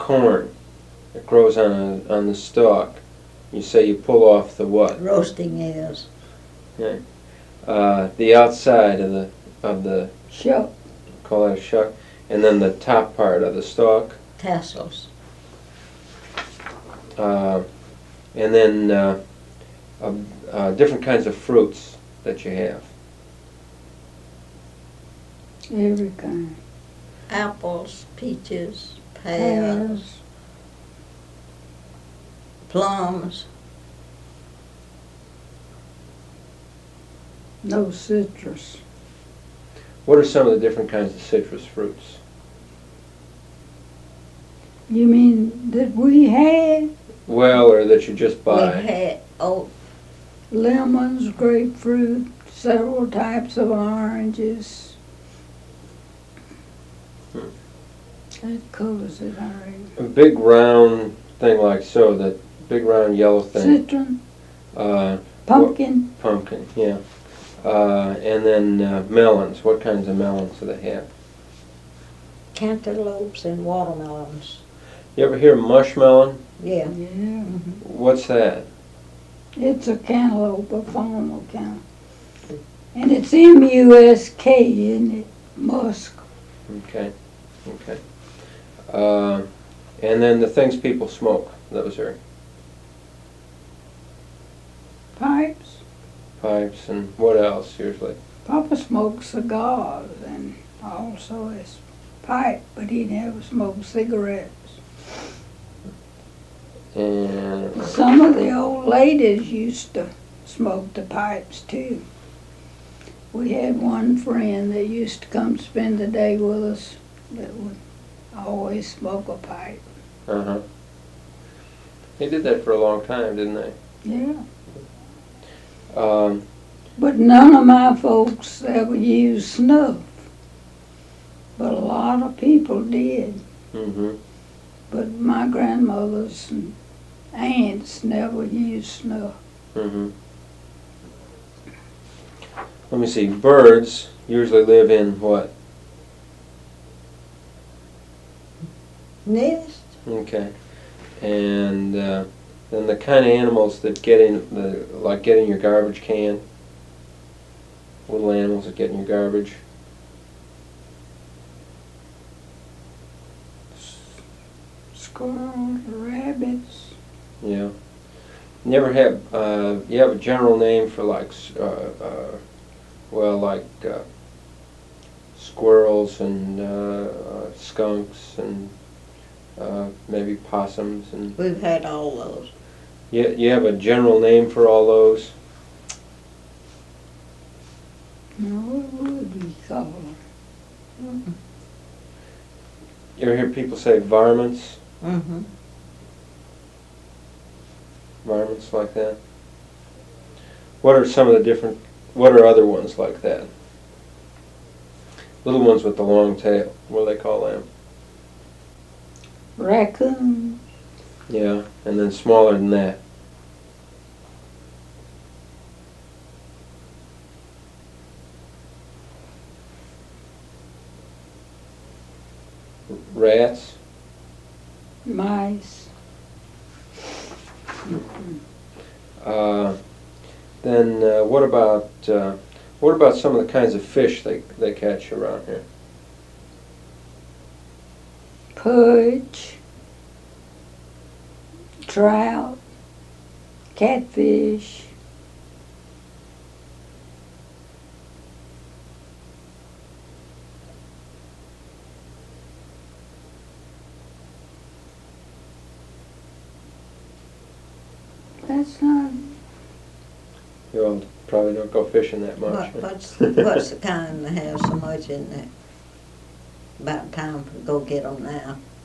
corn that grows on the stalk. You say you pull off the what? Roasting ears. Okay. The outside of the Shuck. call that a shuck, and then the top part of the stalk, Tassels. and then different kinds of fruits that you have. Every kind. Apples, peaches, pears, Pears. plums. No citrus. What are some of the different kinds of citrus fruits? You mean that we had? Well, or that you just We buy? had, oh, Lemons, grapefruit, several types of oranges. That covers it already. A big round thing like so, that big round yellow thing. Citron, Uh, pumpkin, pumpkin, yeah. And then melons. What kinds of melons do they have? cantaloupes and watermelons. You ever hear mushmelon? Yeah. yeah. What's that? It's a cantaloupe, a formal cantaloupe. And it's M-U-S-K, isn't it? Musk. Okay, okay. And then the things people smoke, those are Pipes. pipes, and what else usually? Papa smoked cigars and also his pipe, but he never smoked cigarettes. And Some of the old ladies used to smoke the pipes too. We had one friend that used to come spend the day with us that would always smoke a pipe. uh-huh. They did that for a long time, didn't they? Yeah. Um, But none of my folks ever used snuff. But a lot of people did. mm-hmm. But my grandmothers and aunts never used snuff. Mm-hmm. Let me see. Birds usually live in what? Nest. Okay. And then the kind of animals that get in get in your garbage can. Little animals that get in your garbage. Squirrels, rabbits. Yeah. Never have. You have a general name for squirrels and skunks and maybe possums and. We've had all those. You have a general name for all those. No, what would we call them? You ever hear people say varmints? Mm-hmm. Varmints like that. What are some of the different? What are other ones like that? Little ones with the long tail. What do they call them? Raccoon. Yeah, and then smaller than that. Rats. Mice. Then what about some of the kinds of fish they catch around here? Perch. Trout. Catfish. That's not. You all probably don't go fishing that much. What's the kind that has so much in there? About time to go get them now.